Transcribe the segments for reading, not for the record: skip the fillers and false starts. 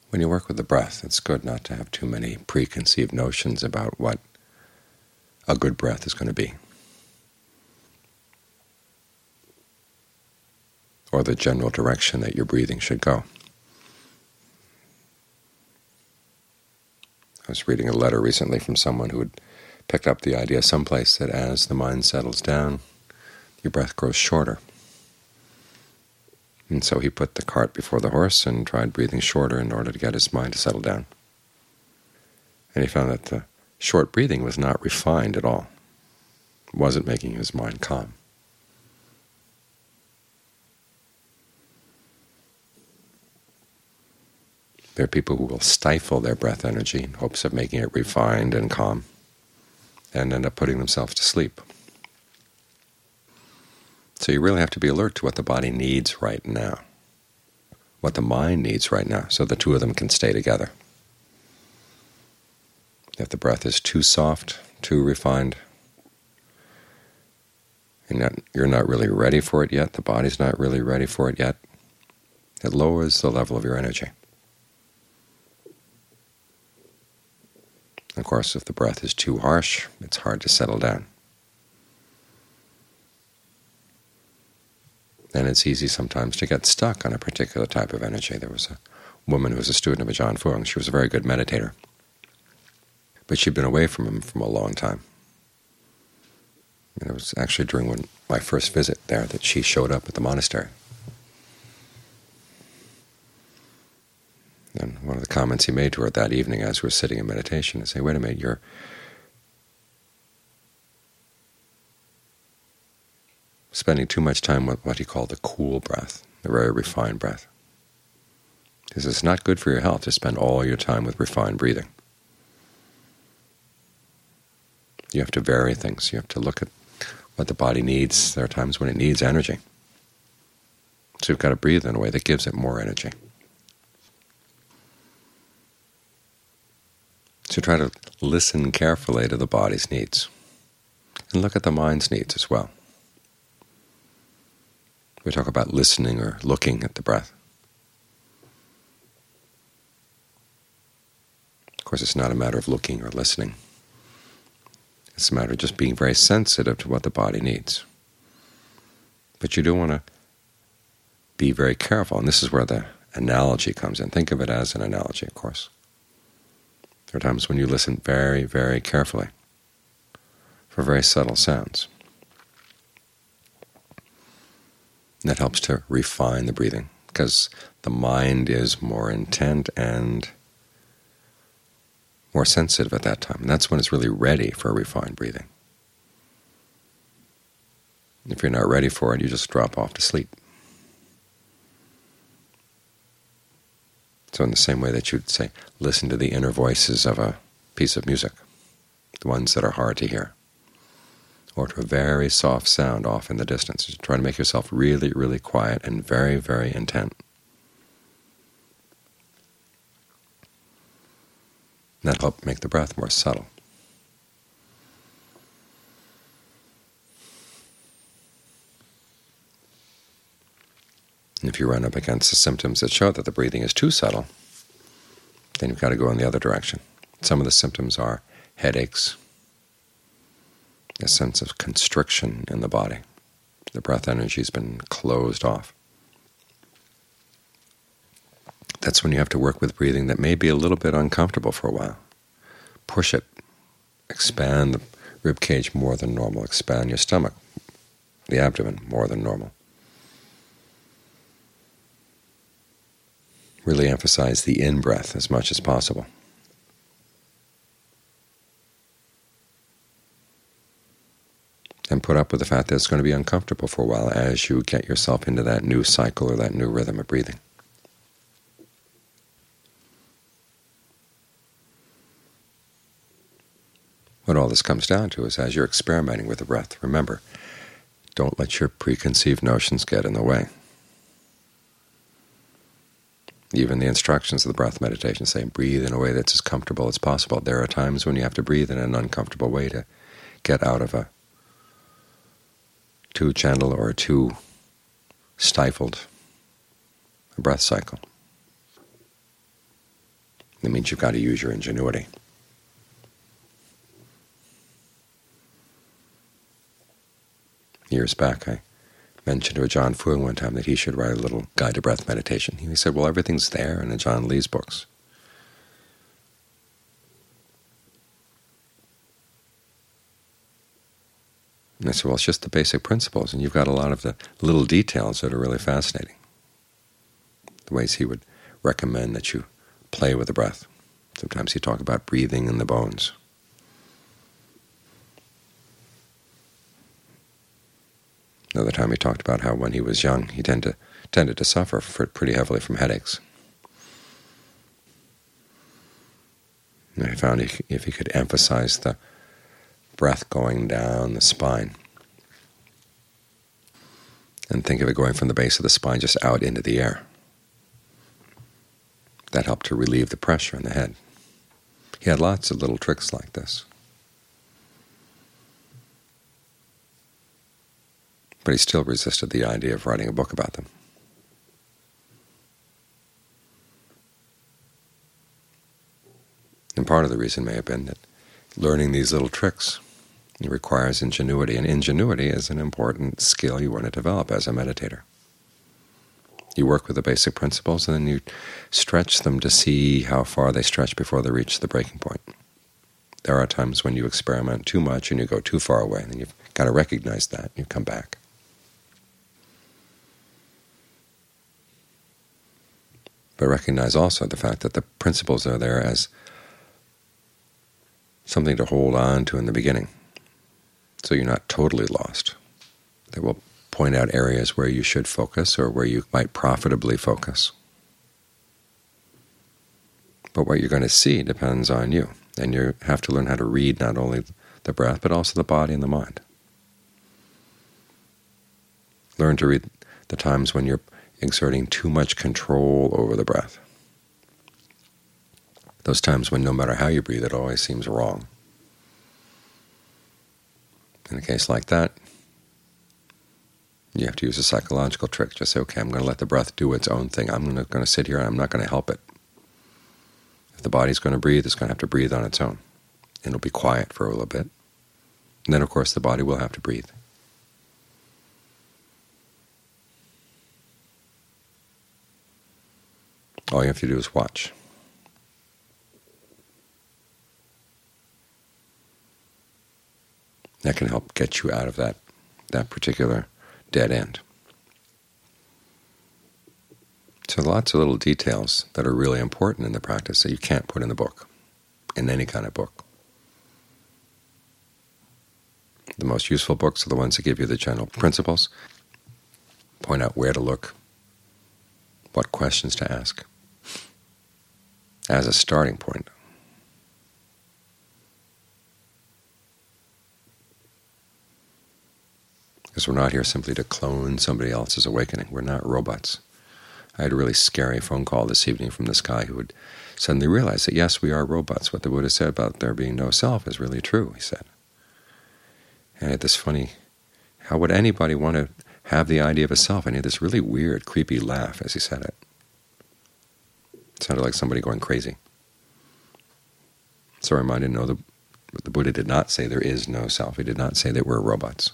When you work with the breath, it's good not to have too many preconceived notions about what a good breath is going to be, or the general direction that your breathing should go. I was reading a letter recently from someone who had picked up the idea someplace that as the mind settles down, your breath grows shorter. And so he put the cart before the horse and tried breathing shorter in order to get his mind to settle down. And he found that the short breathing was not refined at all. It wasn't making his mind calm. There are people who will stifle their breath energy in hopes of making it refined and calm, and end up putting themselves to sleep. So you really have to be alert to what the body needs right now, what the mind needs right now, so the two of them can stay together. If the breath is too soft, too refined, and you're not really ready for it yet, the body's not really ready for it yet, it lowers the level of your energy. Of course, if the breath is too harsh, it's hard to settle down. And it's easy sometimes to get stuck on a particular type of energy. There was a woman who was a student of Ajaan Fuang. She was a very good meditator, but she'd been away from him for a long time. And it was actually during my first visit there that she showed up at the monastery. And one of the comments he made to her that evening as we were sitting in meditation is, "Hey, wait a minute, you're spending too much time with what he called the cool breath, the very refined breath." He says it's not good for your health to spend all your time with refined breathing. You have to vary things. You have to look at what the body needs. There are times when it needs energy. So you've got to breathe in a way that gives it more energy. So try to listen carefully to the body's needs, and look at the mind's needs as well. We talk about listening or looking at the breath. Of course, it's not a matter of looking or listening. It's a matter of just being very sensitive to what the body needs. But you do want to be very careful, and this is where the analogy comes in. Think of it as an analogy, of course. There are times when you listen very, very carefully for very subtle sounds. And that helps to refine the breathing, because the mind is more intent and more sensitive at that time. And that's when it's really ready for refined breathing. If you're not ready for it, you just drop off to sleep. So in the same way that you'd say, listen to the inner voices of a piece of music, the ones that are hard to hear, or to a very soft sound off in the distance. Just try to make yourself really, really quiet and very, very intent. And that'll help make the breath more subtle. And if you run up against the symptoms that show that the breathing is too subtle, then you've got to go in the other direction. Some of the symptoms are headaches, a sense of constriction in the body. The breath energy has been closed off. That's when you have to work with breathing that may be a little bit uncomfortable for a while. Push it. Expand the rib cage more than normal. Expand your stomach, the abdomen, more than normal. Really emphasize the in-breath as much as possible. And put up with the fact that it's going to be uncomfortable for a while as you get yourself into that new cycle or that new rhythm of breathing. What all this comes down to is as you're experimenting with the breath, remember, don't let your preconceived notions get in the way. Even the instructions of the breath meditation say, breathe in a way that's as comfortable as possible. There are times when you have to breathe in an uncomfortable way to get out of a too gentle or too stifled breath cycle. It means you've got to use your ingenuity. Years back, I mentioned to John Fung one time that he should write a little guide to breath meditation. He said, well, everything's there in the John Lee's books. And I said, well, it's just the basic principles, and you've got a lot of the little details that are really fascinating. The ways he would recommend that you play with the breath. Sometimes he'd talk about breathing in the bones. Another time he talked about how when he was young he tended to suffer pretty heavily from headaches. And he found if he could emphasize the breath going down the spine and think of it going from the base of the spine just out into the air, that helped to relieve the pressure in the head. He had lots of little tricks like this. But he still resisted the idea of writing a book about them. And part of the reason may have been that learning these little tricks requires ingenuity, and ingenuity is an important skill you want to develop as a meditator. You work with the basic principles, and then you stretch them to see how far they stretch before they reach the breaking point. There are times when you experiment too much and you go too far away, and then you've got to recognize that and you come back. But recognize also the fact that the principles are there as something to hold on to in the beginning, so you're not totally lost. They will point out areas where you should focus or where you might profitably focus. But what you're going to see depends on you, and you have to learn how to read not only the breath but also the body and the mind. Learn to read the times when you're exerting too much control over the breath. Those times when no matter how you breathe, it always seems wrong. In a case like that, you have to use a psychological trick. Just say, okay, I'm going to let the breath do its own thing. I'm going to sit here and I'm not going to help it. If the body's going to breathe, it's going to have to breathe on its own. And it'll be quiet for a little bit. And then, of course, the body will have to breathe. All you have to do is watch. That can help get you out of that particular dead end. So lots of little details that are really important in the practice that you can't put in the book, in any kind of book. The most useful books are the ones that give you the general principles, point out where to look, what questions to ask, as a starting point. Because we're not here simply to clone somebody else's awakening. We're not robots. I had a really scary phone call this evening from this guy who would suddenly realize that, yes, we are robots. What the Buddha said about there being no self is really true, he said. And I had this funny, how would anybody want to have the idea of a self? And he had this really weird, creepy laugh as he said it. It sounded like somebody going crazy. So I reminded you, the Buddha did not say there is no self. He did not say that we're robots.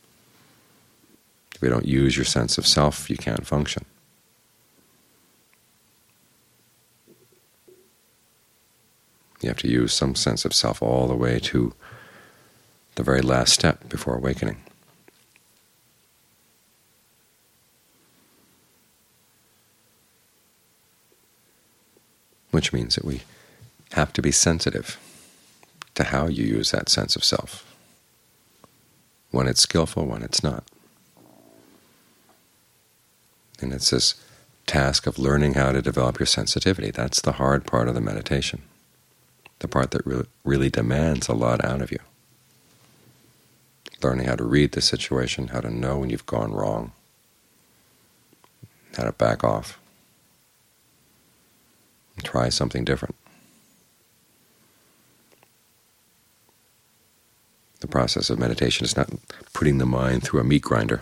If you don't use your sense of self, you can't function. You have to use some sense of self all the way to the very last step before awakening. Which means that we have to be sensitive to how you use that sense of self, when it's skillful, when it's not. And it's this task of learning how to develop your sensitivity. That's the hard part of the meditation, the part that really demands a lot out of you. Learning how to read the situation, how to know when you've gone wrong, how to back off, and try something different. The process of meditation is not putting the mind through a meat grinder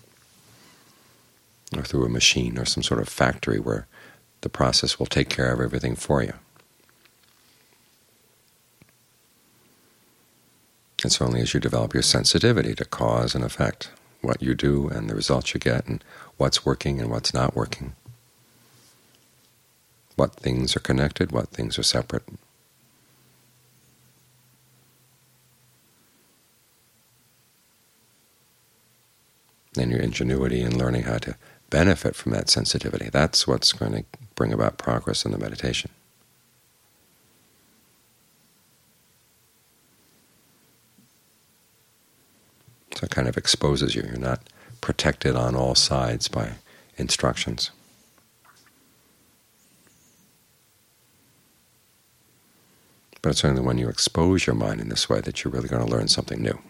or through a machine or some sort of factory where the process will take care of everything for you. It's only as you develop your sensitivity to cause and effect, what you do and the results you get, and what's working and what's not working, what things are connected, what things are separate. And your ingenuity in learning how to benefit from that sensitivity, that's what's going to bring about progress in the meditation. So it kind of exposes you. You're not protected on all sides by instructions. But it's only when you expose your mind in this way that you're really going to learn something new.